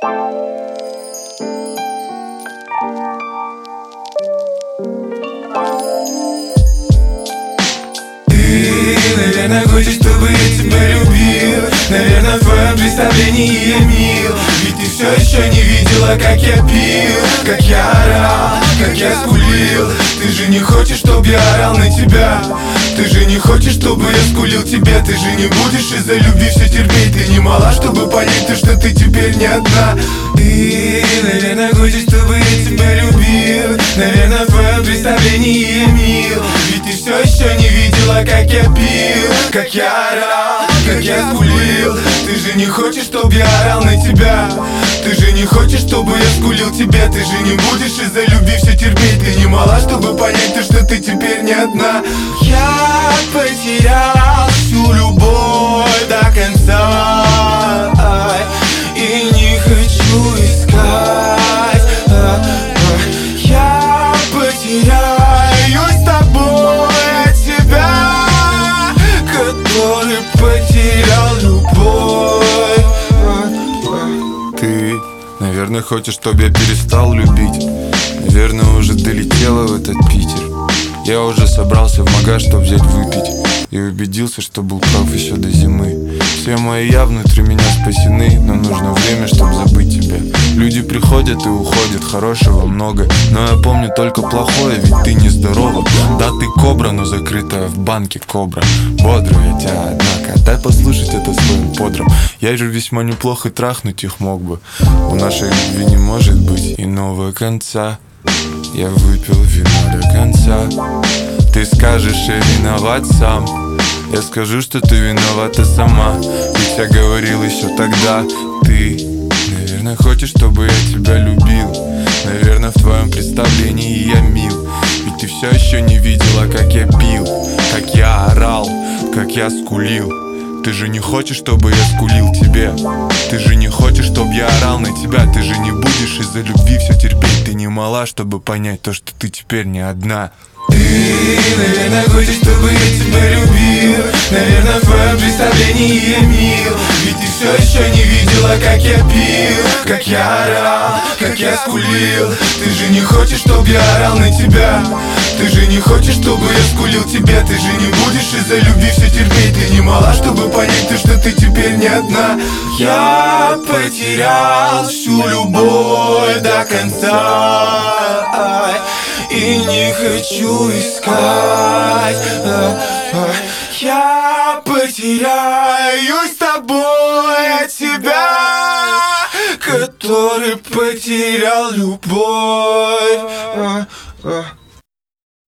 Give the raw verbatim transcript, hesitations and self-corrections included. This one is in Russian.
Ты, наверное, хочешь, чтобы я тебя любил. Наверное, в твоем представлении я мил. Ведь ты все еще не видела, как я пил, как я орал, как я скулил. Ты же не хочешь, чтобы я орал на тебя. Ты же не хочешь, чтобы я скулил тебе. Ты же не будешь из-за любви все терпеть. Ты не мала, чтобы понять то, что ты теперь не одна. Ты, наверное, хочешь, чтобы я тебя любил. Наверное, в твоем представлении я мил. Ведь ты все еще не видела, как я пил, как я орал, как я скулил. Ты же не хочешь, чтобы я орал на тебя. Ты же не хочешь, чтобы я скулил тебе. Ты же не будешь из-за любви все терпеть. Ты не мала, чтобы понять то, что ты теперь не одна. Я потерял всю любовь до конца и не хочу искать. Я потеряюсь с тобой от тебя, который потерял любовь. Ты, наверное, хочешь, чтобы я перестал любить. Наверное, уже долетела в этот Питер. Я уже собрался в магаз, чтоб взять выпить. И убедился, что был прав еще до зимы. Все мои я внутри меня спасены. Но нужно время, чтоб забыть тебя. Люди приходят и уходят, хорошего много. Но я помню только плохое, ведь ты нездорова. Да, ты кобра, но закрытая в банке кобра. Бодрая тебя, однако, дай послушать это своим подрам. Я же весьма неплохо трахнуть их мог бы. У нашей любви не может быть иного конца. Я выпил вино до конца. Ты скажешь, я виноват сам. Я скажу, что ты виновата сама. Ведь я говорил еще тогда. Ты, наверное, хочешь, чтобы я тебя любил. Наверное, в твоем представлении я мил. Ведь ты все еще не видела, как я пил, как я орал, как я скулил. Ты же не хочешь, чтобы я скулил тебе. Ты же не хочешь, чтобы я орал на тебя. Ты же не будешь из-за любви все терпеть. Ты не мала, чтобы понять то, что ты теперь не одна. Ты, наверное, хочешь, чтобы я тебя любил. Наверное, в твоем представлении я мил. Ведь ты все еще не видела, как я пил, как я орал, как я скулил. Ты же не хочешь, чтобы я орал на тебя. Ты же не хочешь, чтобы я скулил тебе. Ты же не будешь из-за любви все терпеть. Ты не мала, чтобы понять то, что ты теперь не одна. Я потерял всю любовь до конца и не хочу искать. Я потеряюсь с тобой от тебя, который потерял любовь.